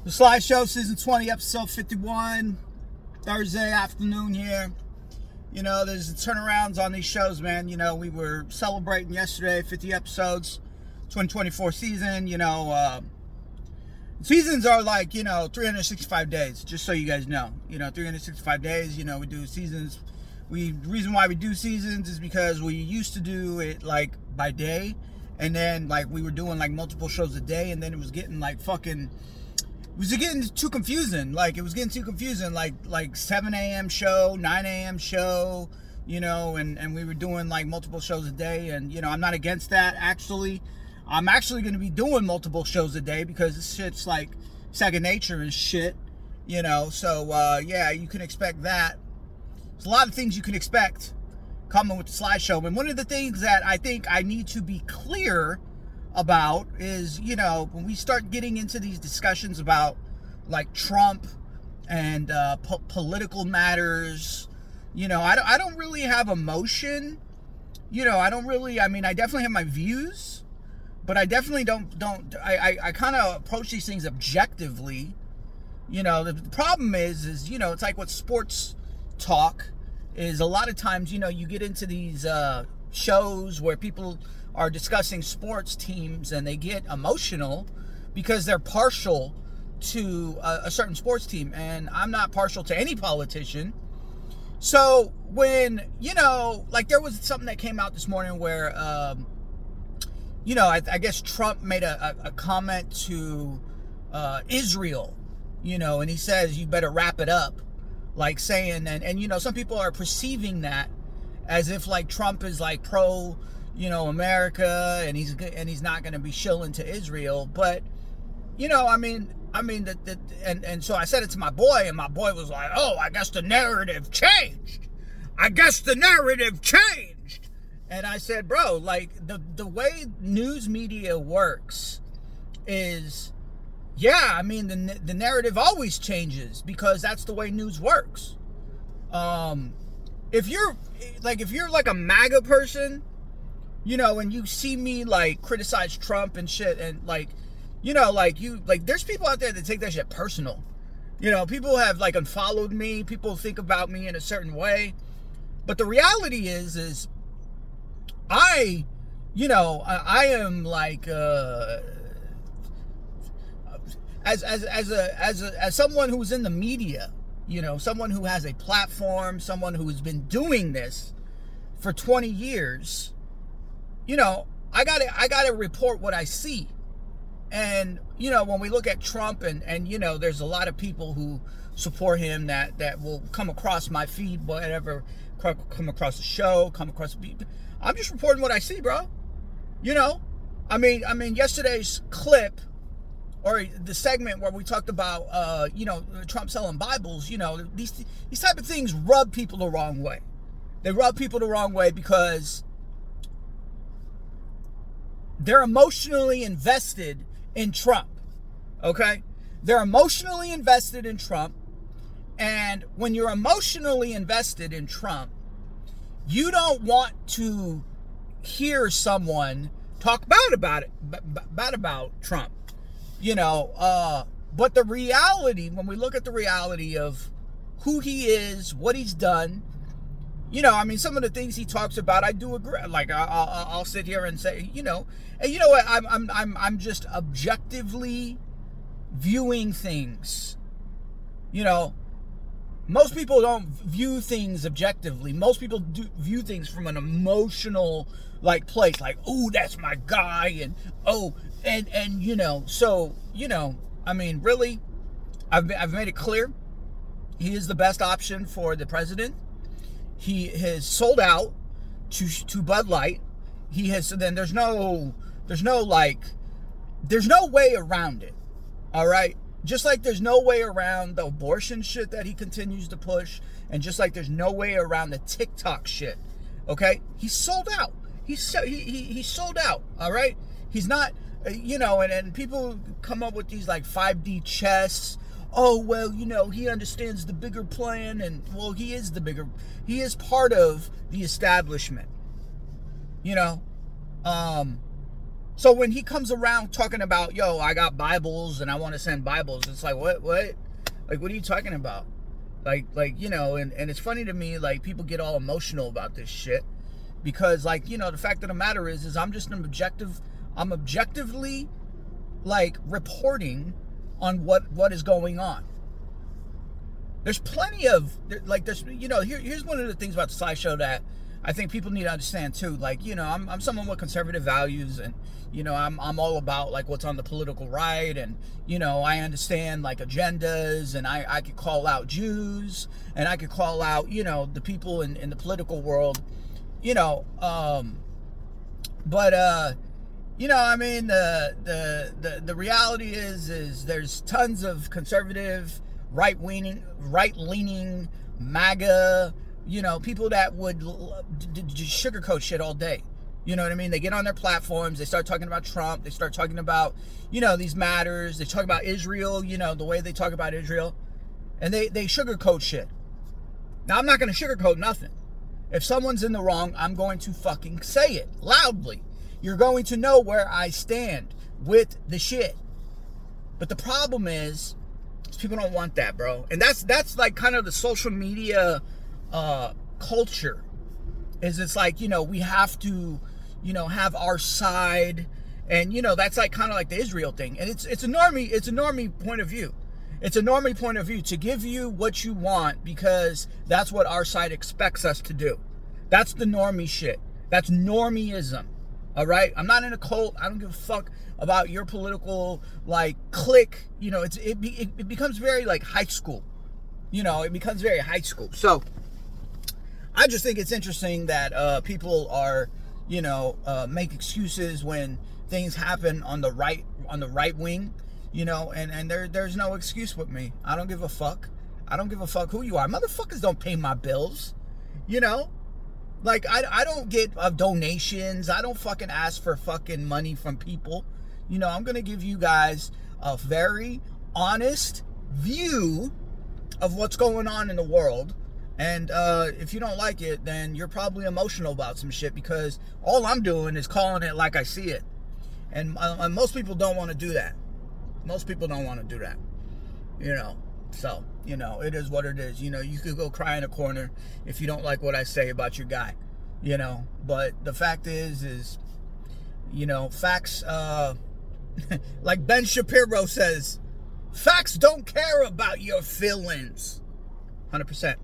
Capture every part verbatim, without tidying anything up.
The Slideshow, season twenty, episode fifty-one, Thursday afternoon here. You know, there's turnarounds on these shows, man. You know, we were celebrating yesterday, fifty episodes, twenty twenty-four season. You know, uh, seasons are like, you know, three hundred sixty-five days, just so you guys know. You know, three hundred sixty-five days, you know, we do seasons. We, the reason why we do seasons is because we used to do it, like, by day. And then, like, we were doing, like, multiple shows a day, and then it was getting, like, fucking... It was getting too confusing. Like, it was getting too confusing. Like, like seven a.m. show, nine a.m. show, you know, and, and we were doing, like, multiple shows a day. And, you know, I'm not against that, actually. I'm actually going to be doing multiple shows a day because this shit's, like, second nature and shit, you know. So, uh, yeah, you can expect that. There's a lot of things you can expect coming with the Slideshow. And one of the things that I think I need to be clear about is, you know, when we start getting into these discussions about, like, Trump and uh, po- political matters, you know, I don't, I don't really have emotion. You know, I don't really, I mean, I definitely have my views, but I definitely don't, don't, I, I, I kind of approach these things objectively. You know, the, the problem is, is, you know, it's like what sports talk is a lot of times, you know, you get into these uh, shows where people are discussing sports teams and they get emotional because they're partial to a, a certain sports team. And I'm not partial to any politician. So when, you know, like there was something that came out this morning where, um, you know, I, I guess Trump made a, a, a comment to uh, Israel, you know, and he says, you better wrap it up. Like saying, and, and, you know, some people are perceiving that as if like Trump is like pro, you know, America, and he's and he's not going to be shilling to Israel. But, you know, I mean, I mean, that, that, and, and so I said it to my boy, and my boy was like, oh, I guess the narrative changed. I guess the narrative changed. And I said, bro, like, the, the way news media works is, yeah, I mean, the, the narrative always changes because that's the way news works. Um, if you're, like, if you're, like, a MAGA person, you know, and you see me, like, criticize Trump and shit, and, like, you know, like, you, like, there's people out there that take that shit personal. You know, people have, like, unfollowed me. People think about me in a certain way. But the reality is, is I, you know, I, I am, like, uh, as, as, as, a, as, a, as someone who's in the media, you know, someone who has a platform, someone who has been doing this for twenty years, you know, I gotta, I gotta report what I see. And, you know, when we look at Trump and, and, you know, there's a lot of people who support him that, that will come across my feed, whatever, come across the show, come across the, I'm just reporting what I see, bro. You know, I mean, I mean, yesterday's clip, or the segment where we talked about, uh, you know, Trump selling Bibles, you know, these, these type of things rub people the wrong way. They rub people the wrong way because they're emotionally invested in Trump, okay? They're emotionally invested in Trump, and when you're emotionally invested in Trump, you don't want to hear someone talk bad about it, bad about Trump, you know, uh, but the reality, when we look at the reality of who he is, what he's done, you know, I mean, some of the things he talks about, I do agree. Like, I, I, I'll sit here and say, you know, and you know what? I'm, I'm, I'm, I'm just objectively viewing things. You know, most people don't view things objectively. Most people do view things from an emotional, like, place. Like, oh, that's my guy, and oh, and and you know, so you know, I mean, really, I've I've made it clear, he is the best option for the president. He has sold out to to Bud Light. He has, so then there's no, there's no like, there's no way around it. All right? Just like there's no way around the abortion shit that he continues to push, and just like there's no way around the TikTok shit. Okay? He's sold out. He's he he he's sold out. All right? He's not, you know, and, and people come up with these like five D chess. Oh, well, you know, he understands the bigger plan, and, well, he is the bigger, he is part of the establishment, you know, um, So when he comes around talking about, yo, I got Bibles and I want to send Bibles, it's like, what, what? Like, what are you talking about? Like, like, you know, and, and it's funny to me, like, people get all emotional about this shit because, like, you know, the fact of the matter is, is I'm just an objective, I'm objectively, like, reporting on what, what is going on. There's plenty of, like, there's, you know, here, here's one of the things about the SciShow that I think people need to understand too. Like, you know, I'm I'm someone with conservative values, and you know, I'm I'm all about like what's on the political right, and you know, I understand like agendas, and I I could call out Jews, and I could call out, you know, the people in, in the political world, you know, um, but uh, you know, I mean, the the the the reality is is there's tons of conservative, right leaning, right leaning, MAGA. You know, people that would just sugarcoat shit all day. You know what I mean? They get on their platforms, they start talking about Trump, they start talking about, you know, these matters, they talk about Israel, you know, the way they talk about Israel, and they, they sugarcoat shit. Now, I'm not going to sugarcoat nothing. If someone's in the wrong, I'm going to fucking say it loudly. You're going to know where I stand with the shit. But the problem is, is people don't want that, bro. And that's that's like kind of the social media uh culture, is it's like, you know, we have to, you know, have our side, and you know, that's like kind of like the Israel thing, and it's it's a normie it's a normie point of view. It's a normie point of view to give you what you want because that's what our side expects us to do. That's the normie shit. That's normieism. All right, I'm not in a cult. I don't give a fuck about your political like clique. You know, it's it, it, it becomes very like high school. You know, it becomes very high school. So I just think it's interesting that uh, people are, you know, uh, make excuses when things happen on the right on the right wing, you know, and, and there there's no excuse with me. I don't give a fuck. I don't give a fuck who you are. Motherfuckers don't pay my bills, you know? Like, I, I don't get uh, donations. I don't fucking ask for fucking money from people. You know, I'm going to give you guys a very honest view of what's going on in the world. And uh, if you don't like it, then you're probably emotional about some shit, because all I'm doing is calling it like I see it. And, uh, and most people don't want to do that. Most people don't want to do that. You know, so, you know, it is what it is. You know, you could go cry in a corner if you don't like what I say about your guy. You know, but the fact is, is, you know, facts, uh, like Ben Shapiro says, facts don't care about your feelings. one hundred percent.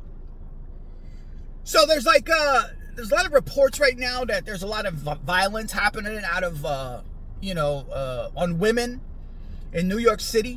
So there's like, uh, there's a lot of reports right now that there's a lot of violence happening out of, uh, you know, uh, on women in New York City.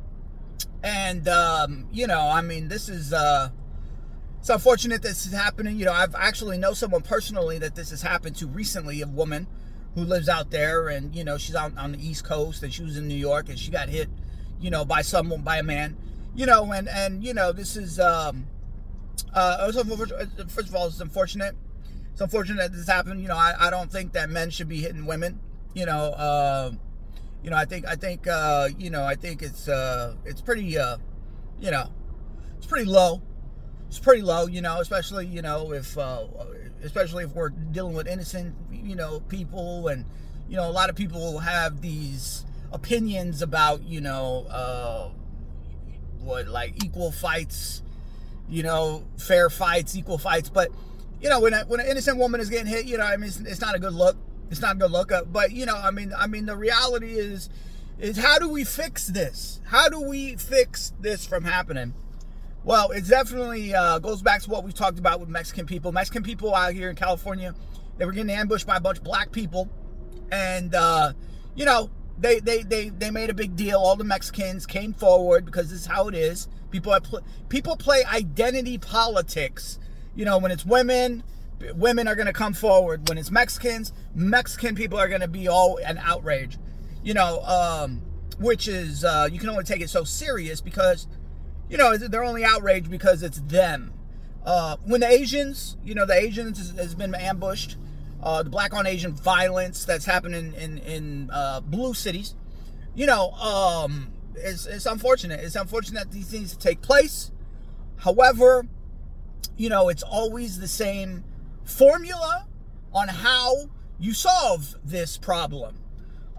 And, um, you know, I mean, this is, uh, it's unfortunate this is happening. You know, I've actually know someone personally that this has happened to recently, a woman who lives out there, and, you know, she's out on the East Coast, and she was in New York, and she got hit, you know, by someone, by a man, you know, and, and, you know, this is, um, Uh, first of all, it's unfortunate. It's unfortunate that this happened. You know, I, I don't think that men should be hitting women. You know, uh, you know, I think I think uh, you know, I think it's uh, it's pretty uh, you know, it's pretty low. It's pretty low. You know, especially you know if uh, especially if we're dealing with innocent you know people, and you know a lot of people have these opinions about you know uh, what like equal fights. You know, fair fights, equal fights. But, you know, when a, when an innocent woman is getting hit, you know, I mean, it's, it's not a good look. It's not a good look. Uh, but, you know, I mean, I mean, the reality is, is how do we fix this? How do we fix this from happening? Well, it definitely uh, goes back to what we talked about with Mexican people. Mexican people out here in California, they were getting ambushed by a bunch of black people. And, uh, you know, they, they, they, they made a big deal. All the Mexicans came forward because this is how it is. People pl- people play identity politics. You know, when it's women, women are going to come forward. When it's Mexicans, Mexican people are going to be all an outrage. You know, um, which is, uh, you can only take it so serious because, you know, they're only outraged because it's them. Uh, when the Asians, you know, the Asians has, has been ambushed. Uh, the black on Asian violence that's happening in, in uh, blue cities. You know, um... It's, it's unfortunate. It's unfortunate that these things take place. However, you know, it's always the same formula on how you solve this problem.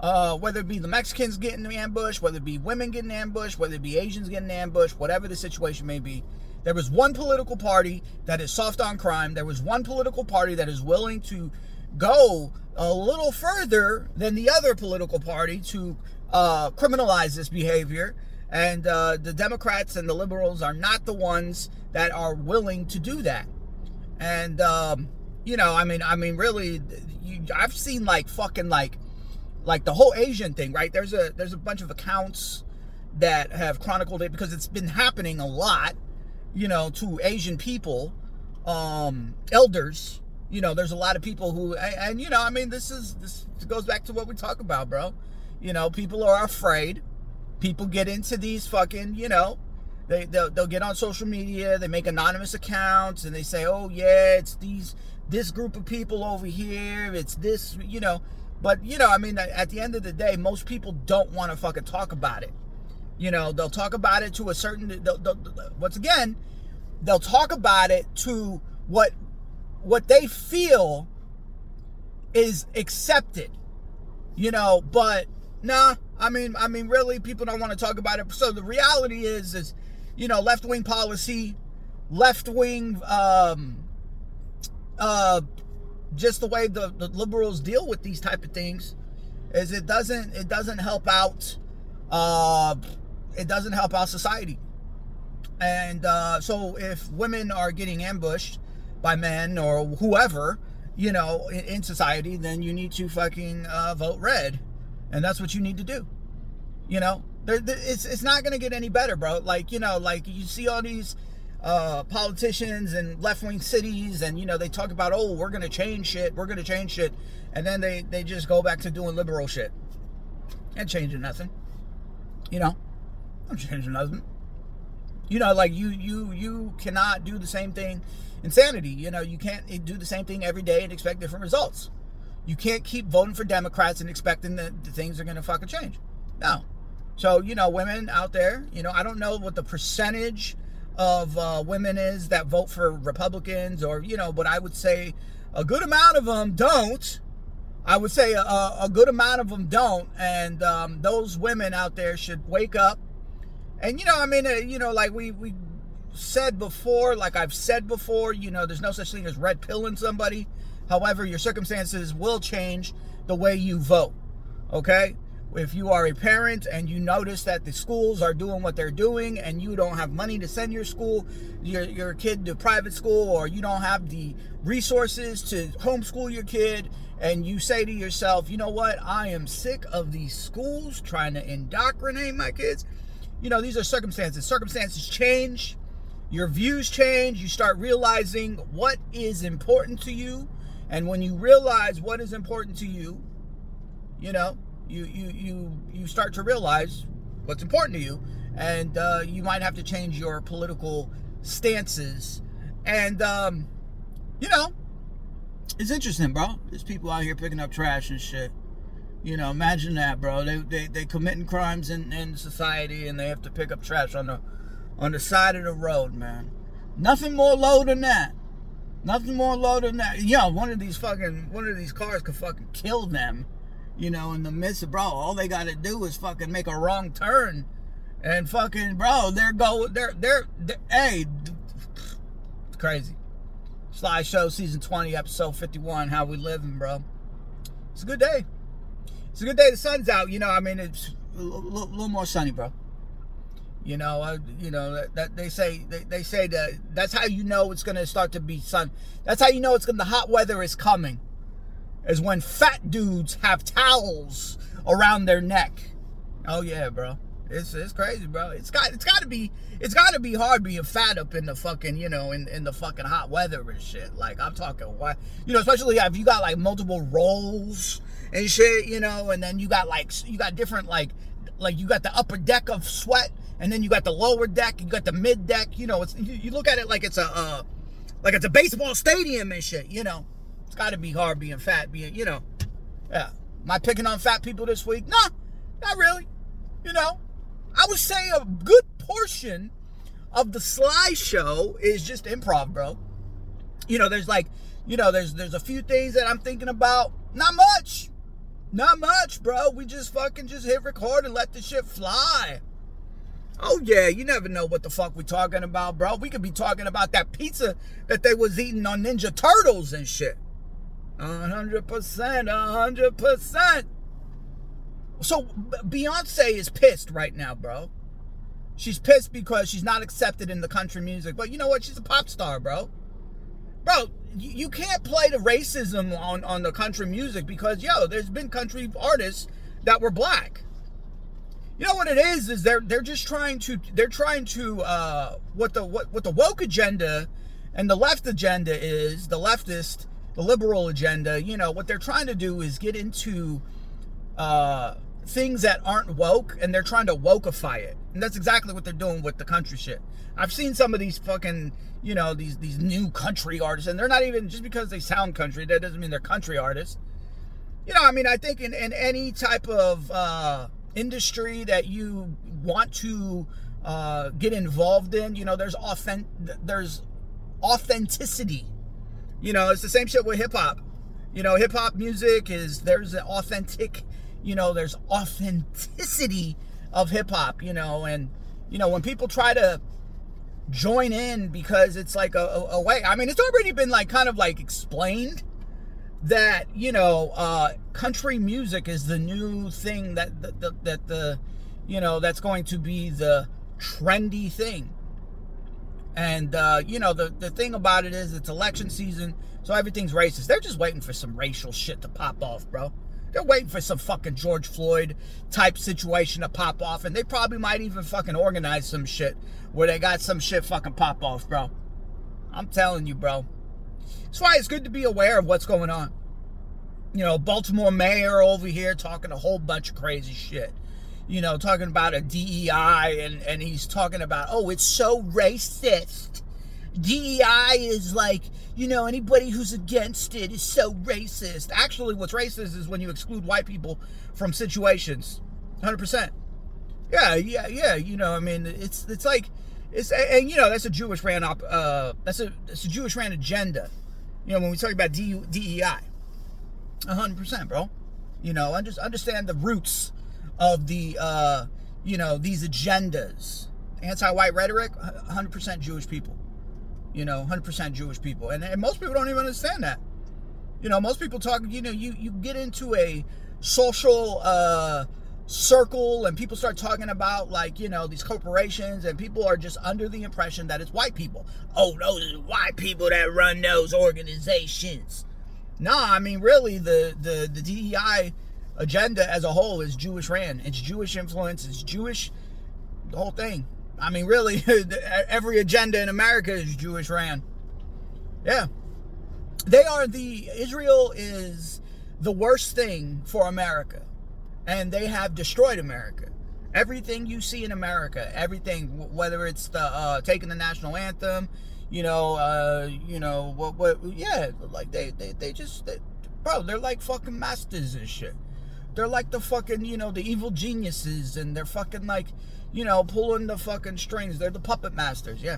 Uh, whether it be the Mexicans getting ambushed, whether it be women getting ambushed, whether it be Asians getting ambushed, whatever the situation may be, there was one political party that is soft on crime. There was one political party that is willing to go a little further than the other political party to uh, criminalize this behavior. And uh, the Democrats and the liberals are not the ones that are willing to do that. And, um, you know, I mean, I mean, really, you, I've seen like fucking like, like the whole Asian thing, right? There's a, there's a bunch of accounts that have chronicled it because it's been happening a lot, you know, to Asian people, um, elders. You know, there's a lot of people who, and, and you know, I mean, this is, this goes back to what we talk about, bro. You know, people are afraid. People get into these fucking, you know, they, they'll, they'll get on social media, they make anonymous accounts, and they say, oh, yeah, it's these, this group of people over here, it's this, you know. But, you know, I mean, at the end of the day, most people don't want to fucking talk about it. You know, they'll talk about it to a certain, they'll, they'll, once again, they'll talk about it to what, what they feel is accepted, you know, but nah, I mean, I mean, really, people don't want to talk about it. So the reality is, is, you know, left-wing policy, left-wing, um, uh, just the way the, the liberals deal with these type of things is it doesn't, it doesn't help out, uh, it doesn't help out society. And, uh, so if women are getting ambushed by men or whoever, you know, in, in society, then you need to fucking, uh, vote red. And that's what you need to do. You know, there, there, it's it's not going to get any better, bro. Like, you know, like you see all these uh, politicians in left-wing cities and, you know, they talk about, oh, we're going to change shit. We're going to change shit. And then they, they just go back to doing liberal shit. And changing nothing. You know, I'm changing nothing. You know, like you, you, you cannot do the same thing. Insanity. You know, you can't do the same thing every day and expect different results. You can't keep voting for Democrats and expecting that the things are going to fucking change. No. So, you know, women out there, you know, I don't know what the percentage of uh, women is that vote for Republicans or, you know, but I would say a good amount of them don't. I would say a, a good amount of them don't. And um, those women out there should wake up. And, you know, I mean, uh, you know, like we, we said before, like I've said before, you know, there's no such thing as red pilling somebody. However, your circumstances will change the way you vote, okay? If you are a parent and you notice that the schools are doing what they're doing and you don't have money to send your school, your, your kid to private school, or you don't have the resources to homeschool your kid, and you say to yourself, you know what, I am sick of these schools trying to indoctrinate my kids. You know, these are circumstances. Circumstances change. Your views change. You start realizing what is important to you. And when you realize what is important to you, you know, you you you you start to realize what's important to you, and uh, you might have to change your political stances. And um, you know, it's interesting, bro. There's people out here picking up trash and shit. You know, imagine that, bro. They they they committing crimes in, in society, and they have to pick up trash on the on the side of the road, man. Nothing more low than that. Nothing more low than that. Yo, one of these fucking, one of these cars could fucking kill them, you know, in the midst of, bro, all they got to do is fucking make a wrong turn. And fucking, bro, they're going, they're, they're, they're, hey, it's crazy. Sly Show, season twenty, episode fifty-one, How We Living, bro. It's a good day. It's a good day. The sun's out, you know, I mean, it's a little, little more sunny, bro. You know, uh, you know that, that they say they, they say that that's how you know it's going to start to be sun. That's how you know it's going the hot weather is coming. Is when fat dudes have towels around their neck. Oh yeah, bro. It's it's crazy, bro. It's got it's got to be it's got to be hard being fat up in the fucking, you know, in, in the fucking hot weather and shit. Like I'm talking what, you know, especially if you got like multiple rolls and shit, you know, and then you got like you got different like like you got the upper deck of sweat. And then you got the lower deck, you got the mid deck. You know, it's you, you look at it like it's a uh, like it's a baseball stadium and shit. You know, it's got to be hard being fat. Being, you know, yeah. Am I picking on fat people this week? No, not really. You know, I would say a good portion of the Sly Show is just improv, bro. You know, there's like, you know, there's there's a few things that I'm thinking about. Not much, Not much, bro. We just fucking just hit record and let the shit fly. Oh, yeah, you never know what the fuck we talking about, bro. We could be talking about that pizza that they was eating on Ninja Turtles and shit. one hundred percent, one hundred percent. So, Beyonce is pissed right now, bro. She's pissed because she's not accepted in the country music. But you know what? She's a pop star, bro. Bro, you can't play the racism on, on the country music because, yo, there's been country artists that were black. You know what it is? Is they're they're just trying to they're trying to uh, what the what what the woke agenda and the left agenda is, the leftist, the liberal agenda. You know what they're trying to do is get into uh, things that aren't woke, and they're trying to wokeify it, and that's exactly what they're doing with the country shit. I've seen some of these fucking, you know, these these new country artists, and they're not even, just because they sound country, that doesn't mean they're country artists. You know, I mean, I think in, in any type of uh, industry that you want to uh, get involved in, you know, there's authentic, there's authenticity. You know, it's the same shit with hip hop. You know, hip hop music is, there's an authentic, you know, there's authenticity of hip hop, you know, and, you know, when people try to join in because it's like a, a, a way, I mean, it's already been like kind of like explained that, you know, uh, country music is the new thing that, that, that, that the, you know, that's going to be the trendy thing. And, uh, you know, the, the thing about it is it's election season, so everything's racist. They're just waiting for some racial shit to pop off, bro. They're waiting for some fucking George Floyd type situation to pop off, and they probably might even fucking organize some shit where they got some shit fucking pop off, bro. I'm telling you, bro. That's why it's good to be aware of what's going on. You know, Baltimore mayor over here talking a whole bunch of crazy shit. You know, talking about a D E I, and, and he's talking about, oh, it's so racist. D E I is like, you know, anybody who's against it is so racist. Actually, what's racist is when you exclude white people from situations. one hundred percent. Yeah, yeah, yeah. You know, I mean, it's it's like, it's, and you know, that's a Jewish ran up, uh, that's a, that's a Jewish ran agenda. You know, when we talk about D E I. one hundred percent, bro. You know, just understand the roots of the, uh, you know, these agendas. Anti-white rhetoric, one hundred percent Jewish people. You know, one hundred percent Jewish people. And, and most people don't even understand that. You know, most people talk, you know, you, you get into a social uh, circle and people start talking about, like, you know, these corporations, and people are just under the impression that it's white people. Oh, those are white people that run those organizations. Nah, I mean, really, the, the, the D E I agenda as a whole is Jewish ran. It's Jewish influence. It's Jewish, the whole thing. I mean, really, every agenda in America is Jewish ran. Yeah. They are the, Israel is the worst thing for America. And they have destroyed America. Everything you see in America, everything, whether it's the uh, taking the national anthem, you know, uh, you know, what, what, yeah, like they, they, they just, they, bro, they're like fucking masters and shit. They're like the fucking, you know, the evil geniuses, and they're fucking like, you know, pulling the fucking strings. They're the puppet masters, yeah.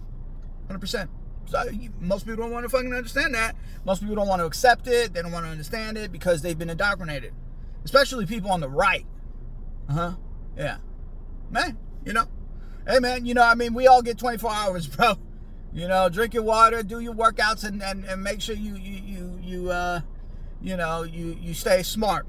one hundred percent. So, most people don't want to fucking understand that. Most people don't want to accept it. They don't want to understand it because they've been indoctrinated. Especially people on the right. Uh-huh. Yeah. Man, you know. Hey, man, you know, I mean, we all get twenty-four hours, bro. You know, drink your water, do your workouts, and, and, and make sure you, you, you, you, uh, you know, you, you stay smart.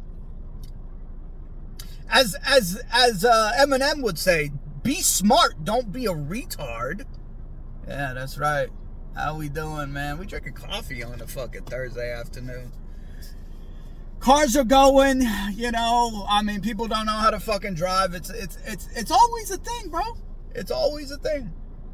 As as as uh, Eminem would say, be smart, don't be a retard. Yeah, that's right. How we doing, man? We drinking coffee on a fucking Thursday afternoon. Cars are going, you know. I mean, people don't know how to fucking drive. It's it's it's it's always a thing, bro. It's always a thing.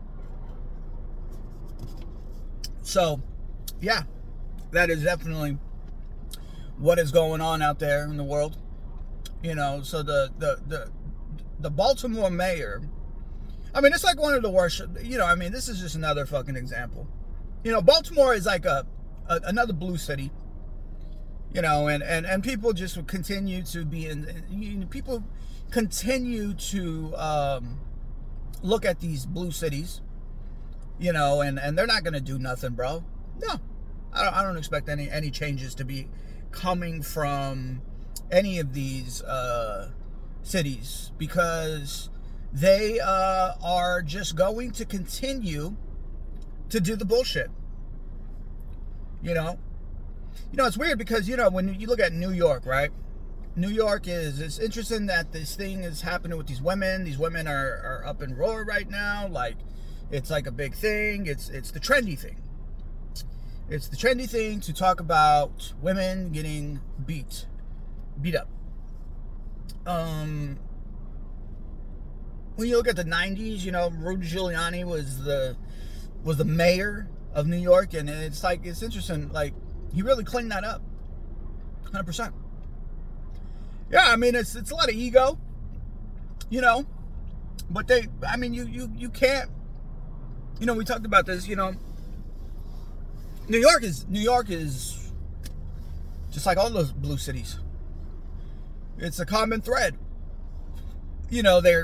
So, yeah, that is definitely what is going on out there in the world. You know, so the, the, the, the Baltimore mayor, I mean, it's like one of the worst, you know, I mean, this is just another fucking example. You know, Baltimore is like a, a another blue city, you know, and, and, and people just will continue to be in, you know, people continue to um, look at these blue cities, you know, and, and they're not going to do nothing, bro. No, I don't, I don't expect any, any changes to be coming from any of these uh, cities, because they uh, are just going to continue to do the bullshit. You know? You know, it's weird because, you know, when you look at New York, right? New York is, it's interesting that this thing is happening with these women. These women are, are up in roar right now. Like, it's like a big thing. It's it's the trendy thing. It's the trendy thing to talk about women getting beat, beat up. Um, when you look at the nineties, you know, Rudy Giuliani was the was the mayor of New York, and it's like, it's interesting. Like, he really cleaned that up, one hundred percent. Yeah, I mean, it's it's a lot of ego, you know, but they, I mean, you you you can't, you know, we talked about this, you know, New York is, New York is just like all those blue cities. It's a common thread. You know, they're,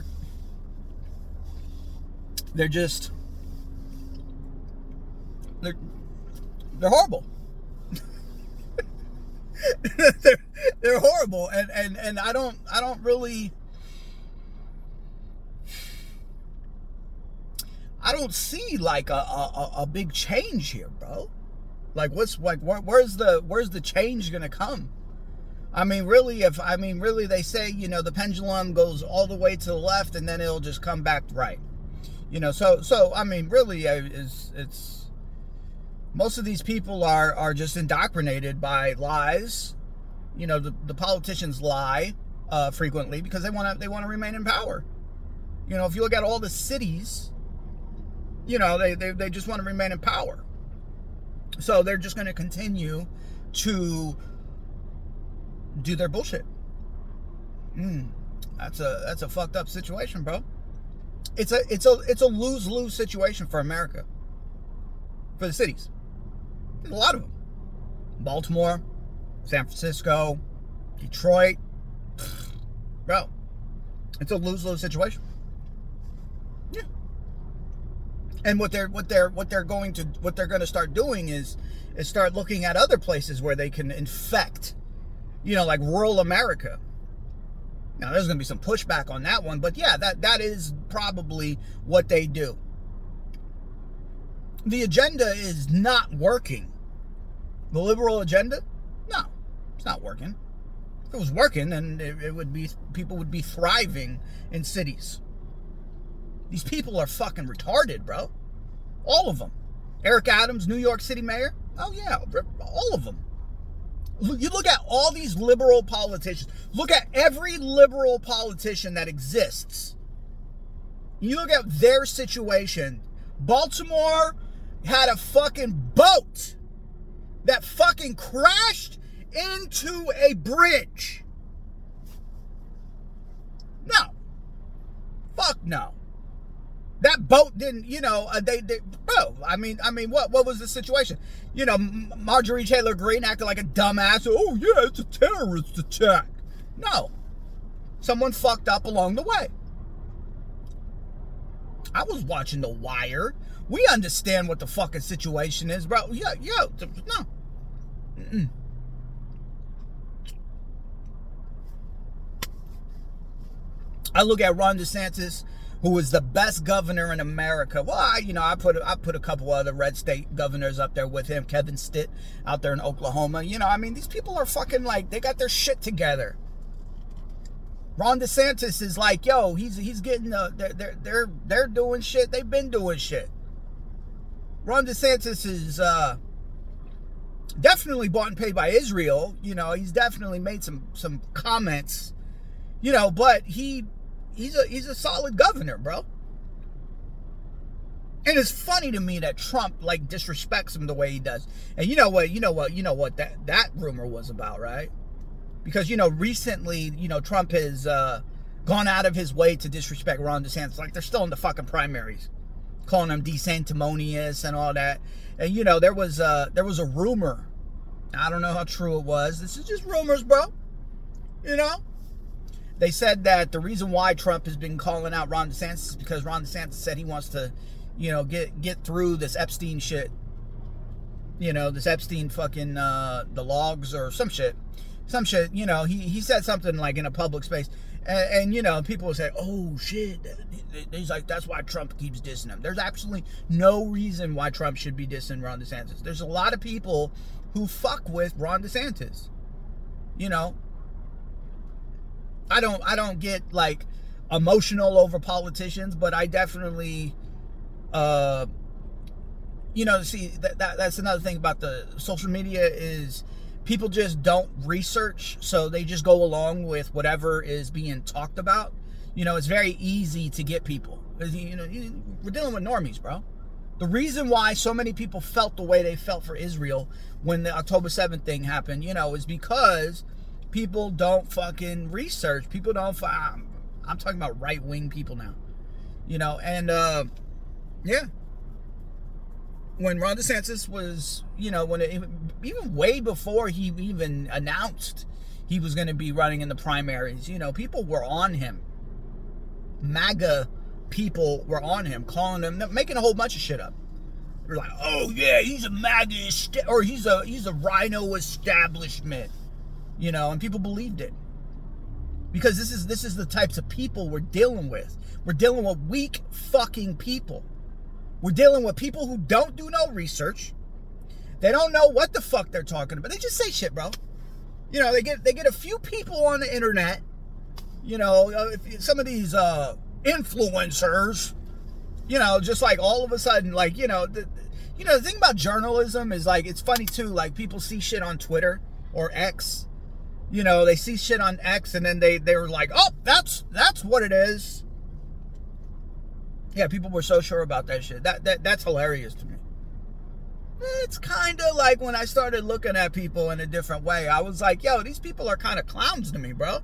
they're just, they're, they're horrible. they're, they're horrible, and, and, and I don't I don't really I don't see like a, a, a big change here, bro. Like, what's like where, where's the where's the change gonna come? I mean, really, if I mean really they say, you know, the pendulum goes all the way to the left and then it'll just come back right. You know, so so I mean, really, it's it's most of these people are, are just indoctrinated by lies. You know, the, the politicians lie uh, frequently because they want to they want to remain in power. You know, if you look at all the cities, you know, they, they, they just want to remain in power. So they're just going to continue to do their bullshit. Mm, that's a that's a fucked up situation, bro. It's a it's a it's a lose-lose situation for America. For the cities. There's a lot of them. Baltimore, San Francisco, Detroit. Bro, it's a lose-lose situation. Yeah. And what they're what they're what they're going to what they're going to start doing is is start looking at other places where they can infect, you know, like rural America. Now there's going to be some pushback on that one, but yeah, that that is probably what they do. The agenda is not working. The liberal agenda? No, it's not working. If it was working, then it, it would be, people would be thriving in cities. These people are fucking retarded, bro. All of them. Eric Adams, New York City mayor? Oh yeah, all of them. You look at all these liberal politicians. Look at every liberal politician that exists. You look at their situation. Baltimore had a fucking boat that fucking crashed into a bridge. No. Fuck no. That boat didn't, you know, uh, they, they, bro, I mean, I mean, what, what was the situation? You know, Marjorie Taylor Greene acted like a dumbass. Oh, yeah, it's a terrorist attack. No. Someone fucked up along the way. I was watching The Wire. We understand what the fucking situation is, bro. Yeah, yeah, no. Mm-mm. I look at Ron DeSantis, who is the best governor in America. Well, I, you know, I put I put a couple other red state governors up there with him. Kevin Stitt out there in Oklahoma. You know, I mean, these people are fucking like, they got their shit together. Ron DeSantis is like, yo, he's he's getting uh, they're they're they're they're doing shit. They've been doing shit. Ron DeSantis is uh, definitely bought and paid by Israel. You know, he's definitely made some some comments. You know, but he he's a he's a solid governor, bro. And it's funny to me that Trump like disrespects him the way he does. And you know what? You know what? You know what that that rumor was about, right? Because, you know, recently, you know, Trump has uh, gone out of his way to disrespect Ron DeSantis. Like, they're still in the fucking primaries, calling him DeSanctimonious and all that. And, you know, there was, uh, there was a rumor. I don't know how true it was. This is just rumors, bro. You know? They said that the reason why Trump has been calling out Ron DeSantis is because Ron DeSantis said he wants to, you know, get, get through this Epstein shit. You know, this Epstein fucking, uh, the logs or some shit. Some shit, you know, he, he said something like in a public space. And, and, you know, people will say, oh, shit. He's like, that's why Trump keeps dissing him. There's absolutely no reason why Trump should be dissing Ron DeSantis. There's a lot of people who fuck with Ron DeSantis. You know, I don't, I don't get, like, emotional over politicians, but I definitely, uh, you know, see, that, that that's another thing about the social media is people just don't research, so they just go along with whatever is being talked about. You know, it's very easy to get people. You know, we're dealing with normies, bro. The reason why so many people felt the way they felt for Israel when the October seventh thing happened, you know, is because people don't fucking research. People don't, I'm, I'm talking about right-wing people now. You know, and, uh, yeah. When Ron DeSantis was, you know, when it, even way before he even announced he was going to be running in the primaries, you know, people were on him. MAGA people were on him, calling him, making a whole bunch of shit up. They're like, oh yeah, he's a MAGA, or he's a he's a rhino establishment, you know, and people believed it because this is this is the types of people we're dealing with. We're dealing with weak fucking people. We're dealing with people who don't do no research. They don't know what the fuck they're talking about. They just say shit, bro. You know, they get they get a few people on the internet. You know, if some of these uh, influencers, you know, just like all of a sudden, like, you know, the, you know, the thing about journalism is like, it's funny too, like people see shit on Twitter or X, you know, they see shit on X and then they, they were like, oh, that's, that's what it is. Yeah, people were so sure about that shit. That, that that's hilarious to me. It's kind of like when I started looking at people in a different way. I was like, yo, these people are kind of clowns to me, bro.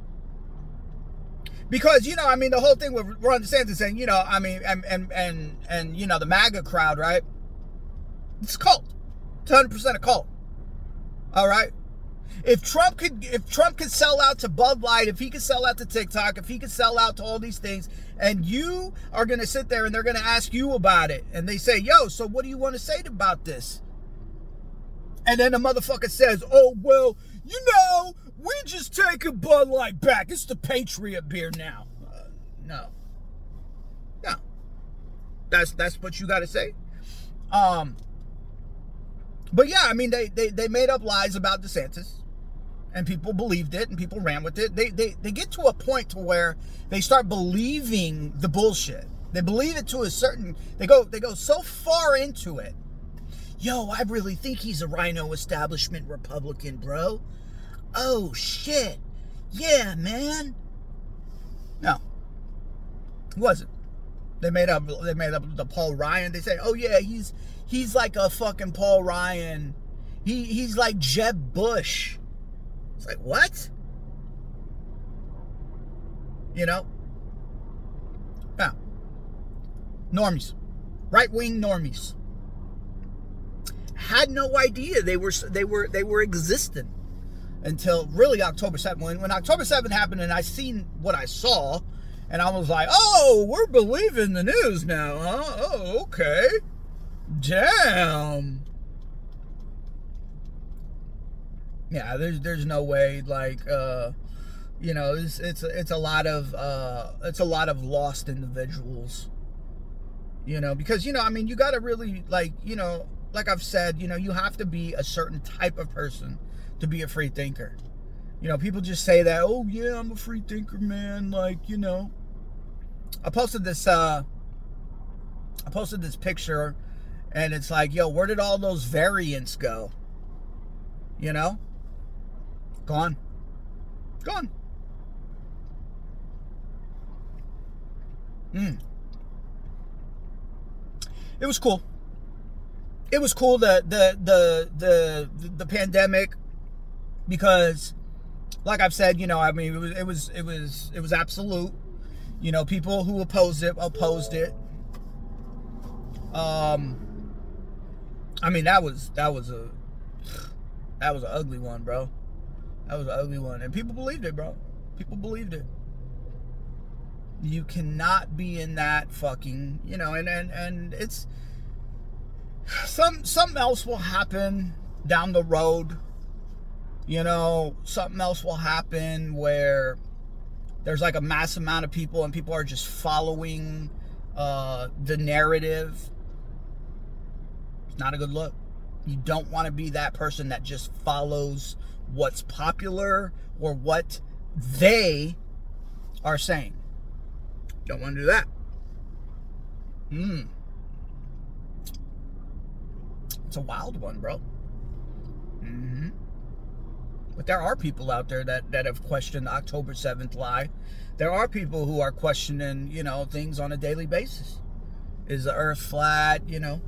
Because, you know, I mean, the whole thing with Ron DeSantis saying, you know, I mean, and, and, and, and you know, the MAGA crowd, right? It's a cult. It's one hundred percent a cult. All right? If Trump could, if Trump could sell out to Bud Light, if he could sell out to TikTok, if he could sell out to all these things, and you are going to sit there and they're going to ask you about it, and they say, yo, so what do you want to say about this? And then the motherfucker says, oh, well, you know, we just take a Bud Light back. It's the Patriot beer now. Uh, no. No. That's that's what you got to say. Um. But yeah, I mean, they, they, they made up lies about DeSantis. And people believed it, and people ran with it. They, they they get to a point to where they start believing the bullshit. They believe it to a certain. They go they go so far into it. Yo, I really think he's a rhino establishment Republican, bro. Oh shit, yeah, man. No, he wasn't. They made up. They made up the Paul Ryan. They say, oh yeah, he's he's like a fucking Paul Ryan. He he's like Jeb Bush. It's like, what? You know? Yeah. Normies. Right-wing normies. Had no idea they were they were they were existent until really October seventh. When, when October seventh happened and I seen what I saw, and I was like, oh, we're believing the news now, huh? Oh, okay. Damn. Yeah, there's there's no way, like, uh, you know, it's it's it's a lot of uh, it's a lot of lost individuals, you know, because, you know, I mean, you got to really, like, you know, like I've said, you know, you have to be a certain type of person to be a free thinker. You know, people just say that, oh yeah, I'm a free thinker, man. Like, you know, I posted this uh, I posted this picture, and it's like, yo, where did all those variants go? You know. Gone. Gone. Mm. It was cool. It was cool the the the the the pandemic, because, like I've said, you know, I mean, it was it was it was it was absolute. You know, people who opposed it opposed it. Um, I mean, that was that was a that was an ugly one, bro. That was an ugly one. And people believed it, bro. People believed it. You cannot be in that fucking, you know, and, and, and it's, some, something else will happen down the road. you know, something else will happen where there's like a mass amount of people and people are just following uh, the narrative. It's not a good look. You don't want to be that person that just follows what's popular or what they are saying. Don't want to do that. Hmm. It's a wild one, bro. Mm-hmm. But there are people out there that, that have questioned the October seventh lie. There are people who are questioning, you know, things on a daily basis. Is the earth flat, you know?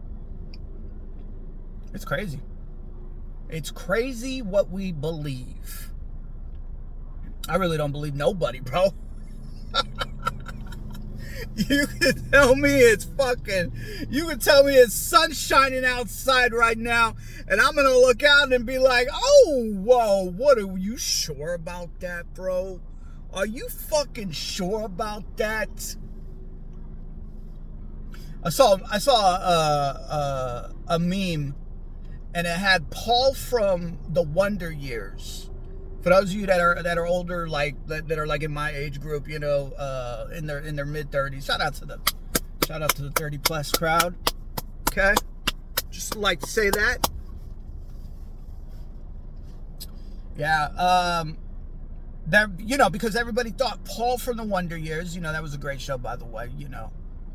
It's crazy. It's crazy what we believe. I really don't believe nobody, bro. You can tell me it's fucking, you can tell me it's sun shining outside right now, and I'm gonna look out and be like, oh, whoa, what are you sure about that, bro? Are you fucking sure about that? I saw, I saw a, a, a meme, and it had Paul from the Wonder Years. For those of you that are that are older, like that, that are like in my age group, you know, uh, in their in their mid thirties. Shout out to the shout out to the thirty plus crowd. Okay, just like to say that. Yeah, um, that you know because everybody thought Paul from the Wonder Years. You know that was a great show, by the way. You know,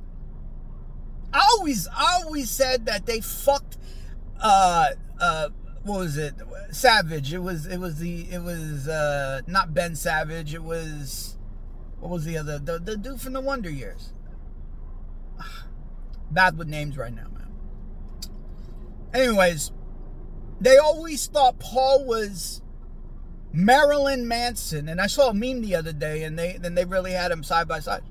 I always I always said that they fucked. Uh, uh, what was it? Savage. It was. It was the. It was uh, not Ben Savage. It was. What was the other? The, the dude from the Wonder Years. Bad with names right now, man. Anyways, they always thought Paul was Marilyn Manson, and I saw a meme the other day, and they then they really had him side by side.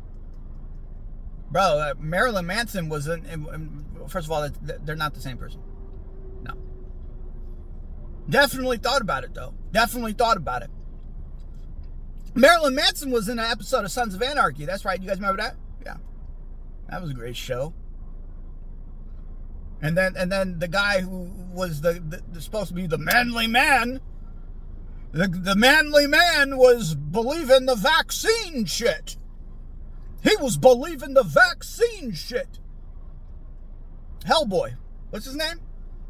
Bro, uh, Marilyn Manson was in, in, in. First of all, they're not the same person. No. Definitely thought about it, though. Definitely thought about it. Marilyn Manson was in an episode of Sons of Anarchy. That's right. You guys remember that? Yeah. That was a great show. And then and then the guy who was the, the, the supposed to be the manly man, the, the manly man was believing the vaccine shit. He was believing the vaccine shit. Hellboy. What's his name?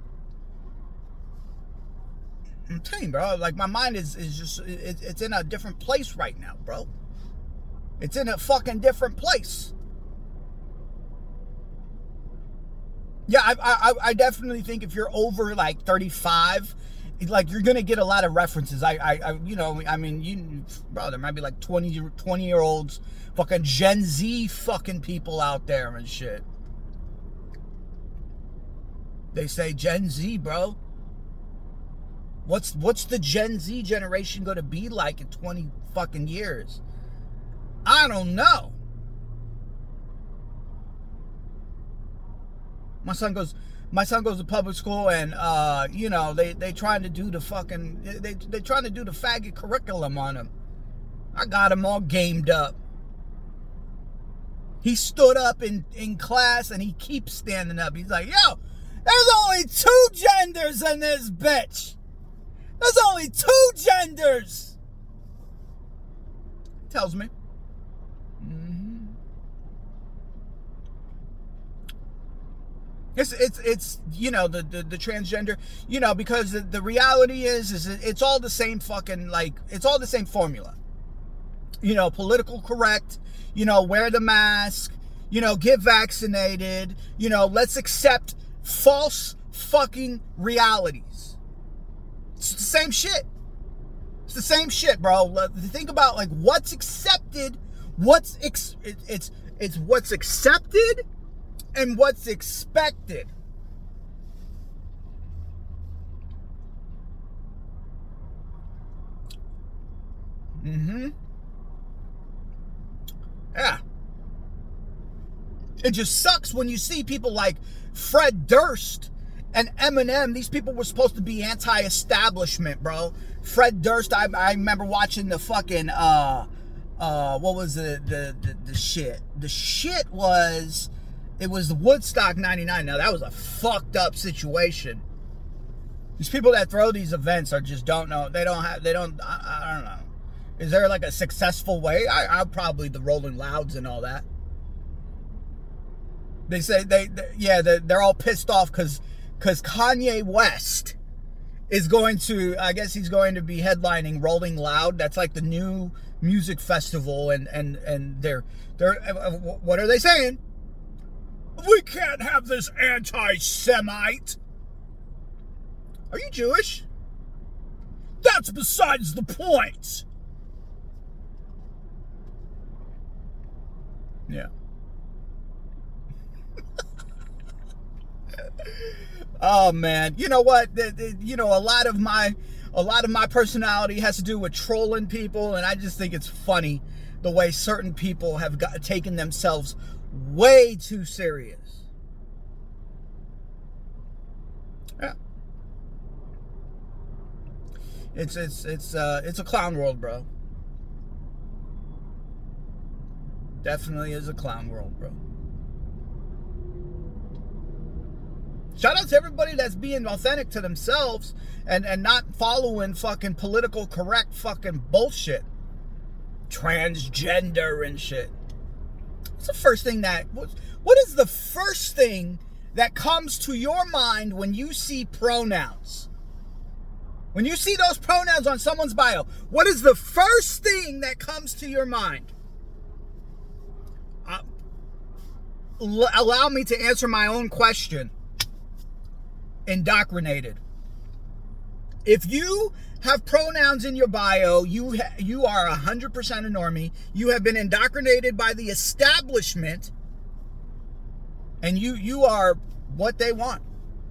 I'm telling you, bro. Like, my mind is, is just, it, it's in a different place right now, bro. It's in a fucking different place. Yeah, I, I, I definitely think if you're over, like, thirty-five, like, you're going to get a lot of references. I, I, I, you know, I mean, you, bro, there might be, like, twenty, twenty-year-olds, fucking Gen Z fucking people out there and shit. They say Gen Z, bro. What's what's the Gen Z generation going to be like in twenty fucking years? I don't know. My son goes my son goes to public school, and uh, you know, they they trying to do the fucking they they trying to do the faggot curriculum on him. I got him all gamed up. He stood up in, in class, and he keeps standing up. He's like, yo, there's only two genders in this bitch. There's only two genders. Tells me. Mm-hmm. It's it's it's you know the, the the transgender, you know, because the, the reality is is it's all the same fucking, like, it's all the same formula. You know, political correct, you know, wear the mask, you know, get vaccinated, you know, let's accept false fucking realities. It's the same shit. It's the same shit, bro. Think about, like, what's accepted, what's ex- it, it's it's what's accepted and what's expected. Mm-hmm. Yeah. It just sucks when you see people like Fred Durst and Eminem. These people were supposed to be anti-establishment, bro. Fred Durst, I, I remember watching the fucking, uh, uh, what was the, the, the, the shit? The shit was, it was the Woodstock ninety-nine. Now, that was a fucked up situation. These people that throw these events are just don't know. They don't have, they don't, I, I don't know. Is there like a successful way? I, I'm probably the Rolling Louds and all that. They say, they, they yeah, they're, they're all pissed off because because Kanye West is going to, I guess he's going to be headlining Rolling Loud. That's like the new music festival. And, and, and they're, they're, what are they saying? We can't have this anti-Semite. Are you Jewish? That's besides the point. Yeah. Oh man, you know what? The, the, you know, a lot of my, a lot of my personality has to do with trolling people, and I just think it's funny the way certain people have got taken themselves way too serious. Yeah. It's it's it's uh it's a clown world, bro. Definitely is a clown world, bro. Shout out to everybody that's being authentic to themselves and, and not following fucking political correct fucking bullshit. Transgender and shit. What's the first thing that... What, what is the first thing that comes to your mind when you see pronouns? When you see those pronouns on someone's bio, what is the first thing that comes to your mind? Uh, l- allow me to answer my own question. Indoctrinated. If you have pronouns in your bio, you ha- you are one hundred percent a normie. You have been indoctrinated by the establishment, and you you are what they want.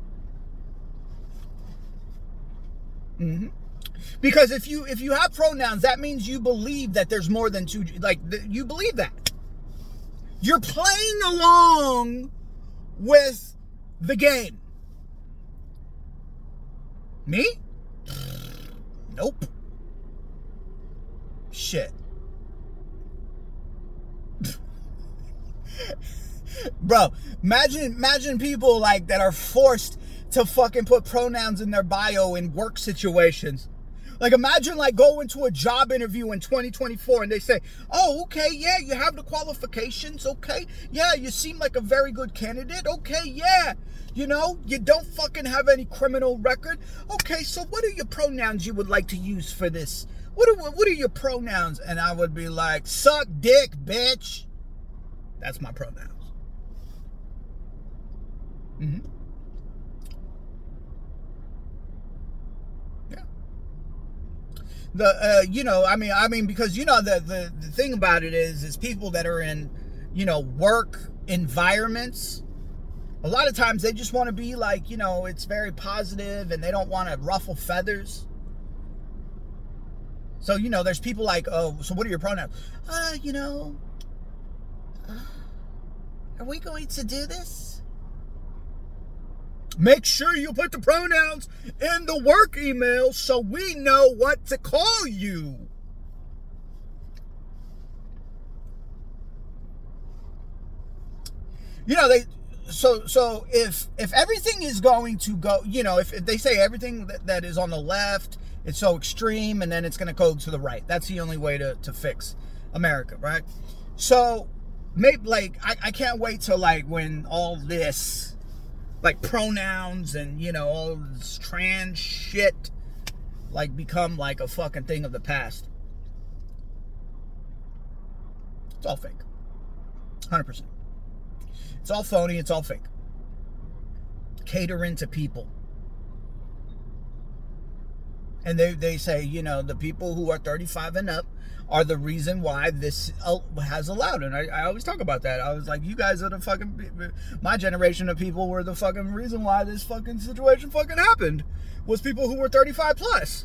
Mm-hmm. Because if you if you have pronouns, that means you believe that there's more than two. Like you believe that. You're playing along with the game. Me? Nope. Shit. Bro, imagine imagine people like that are forced to fucking put pronouns in their bio in work situations. Like imagine like going to a job interview in twenty twenty-four and they say, oh, okay, yeah, you have the qualifications, okay? Yeah, you seem like a very good candidate, okay, yeah. You know, you don't fucking have any criminal record. Okay, so what are your pronouns you would like to use for this? What are, what are your pronouns? And I would be like, suck dick, bitch. That's my pronouns. Mm-hmm. Yeah. The, uh, you know, I mean, I mean, because, you know, the, the, the thing about it is, is people that are in, you know, work environments, a lot of times they just want to be like, you know, it's very positive and they don't want to ruffle feathers. So, you know, there's people like, oh, so what are your pronouns? Uh, you know, uh, are we going to do this? Make sure you put the pronouns in the work email so we know what to call you. You know, they... So so if if everything is going to go, you know, if, if they say everything that, that is on the left, it's so extreme, and then it's going to go to the right. That's the only way to, to fix America, right? So maybe like I, I can't wait till like when all this like pronouns and, you know, all this trans shit like become like a fucking thing of the past. It's all fake. one hundred percent. It's all phony. It's all fake. Catering to people. And they, they say, you know, the people who are thirty-five and up are the reason why this has allowed. And I, I always talk about that. I was like, you guys are the fucking... My generation of people were the fucking reason why this fucking situation fucking happened. Was people who were thirty-five plus.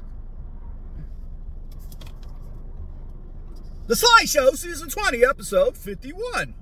The Sly Show, Season twenty, Episode fifty-one.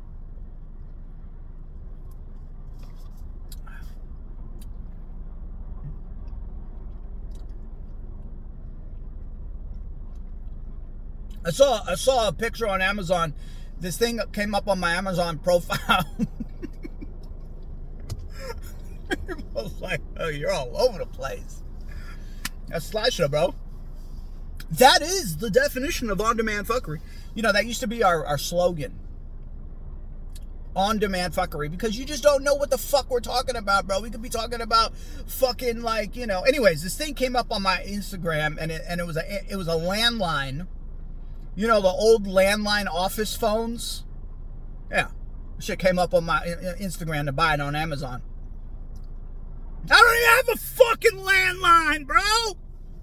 I saw I saw a picture on Amazon. This thing came up on my Amazon profile. Everyone's like, oh, you're all over the place. That's slideshow, bro. That is the definition of on-demand fuckery. You know, that used to be our, our slogan. On-demand fuckery. Because you just don't know what the fuck we're talking about, bro. We could be talking about fucking, like, you know. Anyways, this thing came up on my Instagram, and it, and it was a it was a landline. You know, the old landline office phones? Yeah. Shit came up on my Instagram to buy it on Amazon. I don't even have a fucking landline, bro.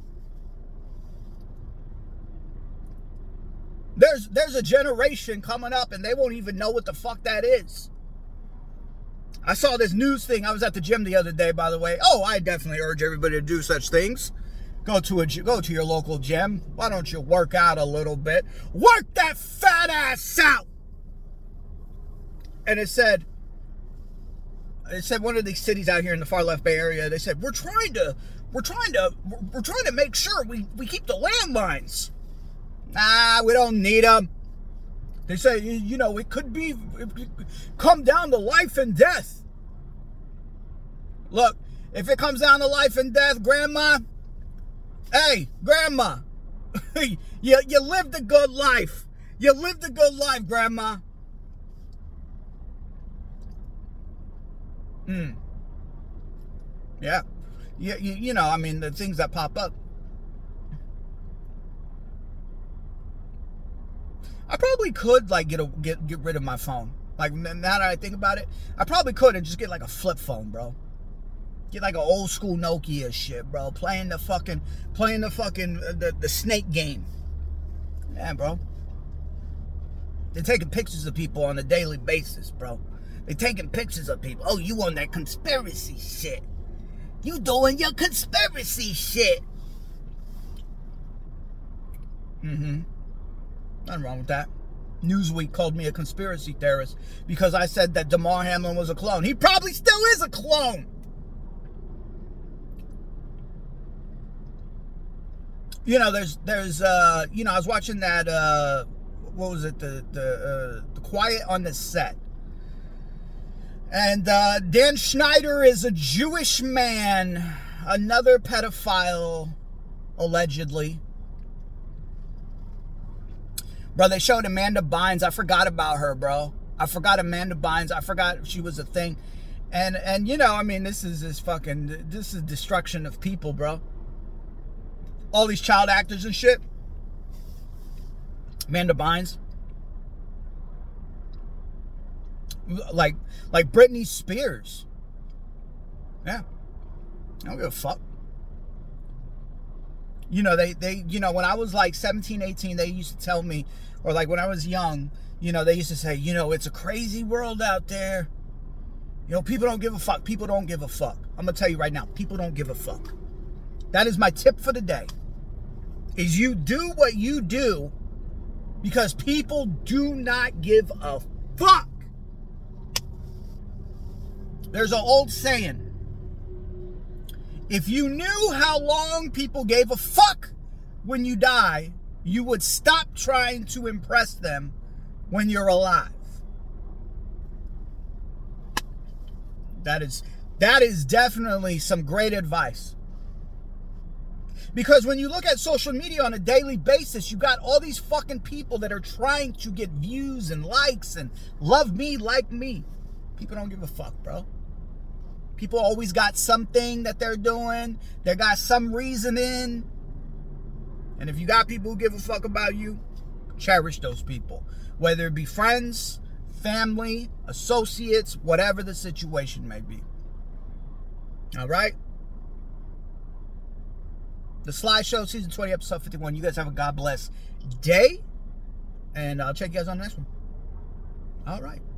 There's there's a generation coming up and they won't even know what the fuck that is. I saw this news thing. I was at the gym the other day, by the way. Oh, I definitely urge everybody to do such things. Go to a go to your local gym. Why don't you work out a little bit? Work that fat ass out. And it said, it said one of these cities out here in the far left Bay Area. They said we're trying to, we're trying to, we're trying to make sure we we keep the landlines. Nah, we don't need them. They say, you know, it could be, it could come down to life and death. Look, if it comes down to life and death, Grandma, hey, Grandma, you, you lived a good life. You lived a good life, Grandma. Hmm. Yeah. You, you, you know, I mean, the things that pop up. I probably could, like, get a, get get rid of my phone. Like, now that I think about it, I probably could and just get, like, a flip phone, bro. Get, like, an old school Nokia shit, bro. Playing the fucking, playing the fucking, uh, the, the snake game. Yeah, bro. They're taking pictures of people on a daily basis, bro. They're taking pictures of people. Oh, you on that conspiracy shit. You doing your conspiracy shit. Mm-hmm. Nothing wrong with that. Newsweek called me a conspiracy theorist because I said that Damar Hamlin was a clone. He probably still is a clone. You know, there's, there's, uh, you know, I was watching that, uh, what was it, the, the, uh, the Quiet on the Set. And, uh, Dan Schneider is a Jewish man, another pedophile, allegedly. Bro, they showed Amanda Bynes. I forgot about her, bro. I forgot Amanda Bynes. I forgot she was a thing. And, and you know, I mean, this is this fucking, this is destruction of people, bro. All these child actors and shit. Amanda Bynes. Like, like Britney Spears. Yeah. I don't give a fuck. You know, they, they, you know, when I was like seventeen, eighteen, they used to tell me, or like when I was young, you know, they used to say, you know, it's a crazy world out there. You know, people don't give a fuck. People don't give a fuck. I'm going to tell you right now, people don't give a fuck. That is my tip for the day. Is you do what you do because people do not give a fuck. There's an old saying. If you knew how long people gave a fuck when you die, you would stop trying to impress them when you're alive. That is, that is definitely some great advice. Because when you look at social media on a daily basis, you got all these fucking people that are trying to get views and likes and love me, like me. People don't give a fuck, bro. People always got something that they're doing. They got some reasoning. And if you got people who give a fuck about you, cherish those people. Whether it be friends, family, associates, whatever the situation may be. All right? The Sly Show, Season twenty, Episode fifty-one. You guys have a God bless day. And I'll check you guys on the next one. All right.